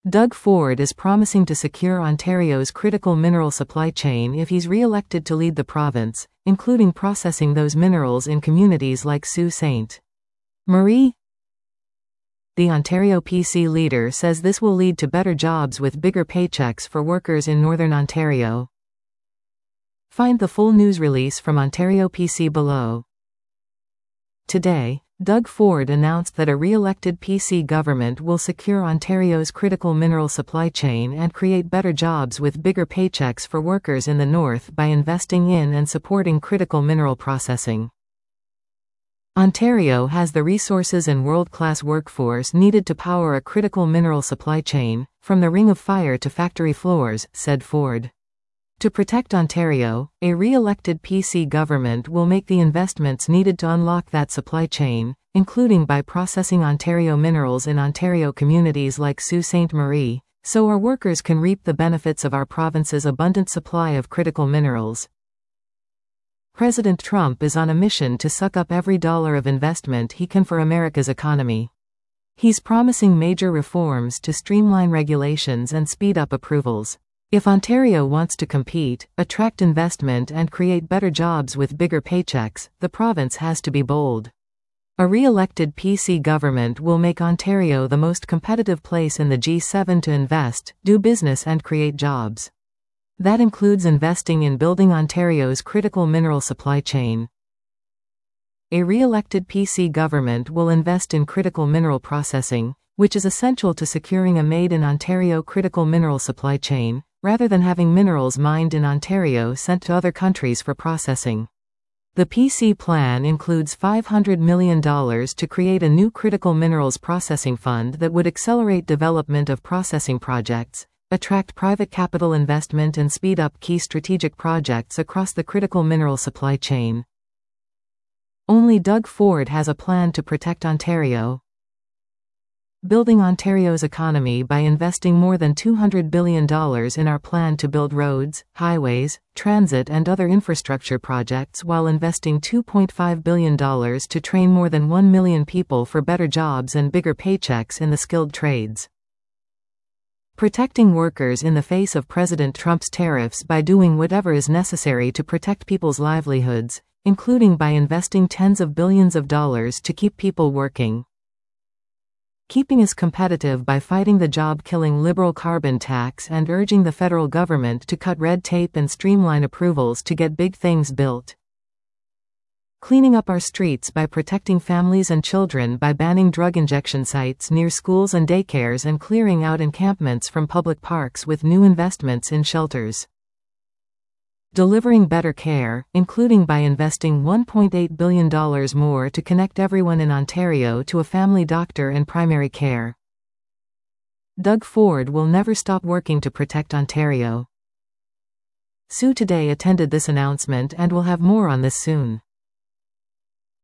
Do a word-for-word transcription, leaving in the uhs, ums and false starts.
Doug Ford is promising to secure Ontario's critical mineral supply chain if he's re-elected to lead the province, including processing those minerals in communities like Sault Ste. Marie. The Ontario P C leader says this will lead to better jobs with bigger paychecks for workers in Northern Ontario. Find the full news release from Ontario P C below. Today, Doug Ford announced that a re-elected P C government will secure Ontario's critical mineral supply chain and create better jobs with bigger paychecks for workers in the north by investing in and supporting critical mineral processing. Ontario has the resources and world-class workforce needed to power a critical mineral supply chain, from the ring of fire to factory floors, said Ford. To protect Ontario, a re-elected P C government will make the investments needed to unlock that supply chain, including by processing Ontario minerals in Ontario communities like Sault Ste. Marie, so our workers can reap the benefits of our province's abundant supply of critical minerals. President Trump is on a mission to suck up every dollar of investment he can for America's economy. He's promising major reforms to streamline regulations and speed up approvals. If Ontario wants to compete, attract investment and create better jobs with bigger paychecks, the province has to be bold. A re-elected P C government will make Ontario the most competitive place in the G seven to invest, do business and create jobs. That includes investing in building Ontario's critical mineral supply chain. A re-elected P C government will invest in critical mineral processing, which is essential to securing a made-in-Ontario critical mineral supply chain, rather than having minerals mined in Ontario sent to other countries for processing. The P C plan includes five hundred million dollars to create a new critical minerals processing fund that would accelerate development of processing projects, attract private capital investment and speed up key strategic projects across the critical mineral supply chain. Only Doug Ford has a plan to protect Ontario. Building Ontario's economy by investing more than two hundred billion dollars in our plan to build roads, highways, transit and other infrastructure projects while investing two point five billion dollars to train more than one million people for better jobs and bigger paychecks in the skilled trades. Protecting workers in the face of President Trump's tariffs by doing whatever is necessary to protect people's livelihoods, including by investing tens of billions of dollars to keep people working. Keeping us competitive by fighting the job-killing liberal carbon tax and urging the federal government to cut red tape and streamline approvals to get big things built. Cleaning up our streets by protecting families and children by banning drug injection sites near schools and daycares and clearing out encampments from public parks with new investments in shelters. Delivering better care, including by investing one point eight billion dollars more to connect everyone in Ontario to a family doctor and primary care. Doug Ford will never stop working to protect Ontario. Sue today attended this announcement and will have more on this soon.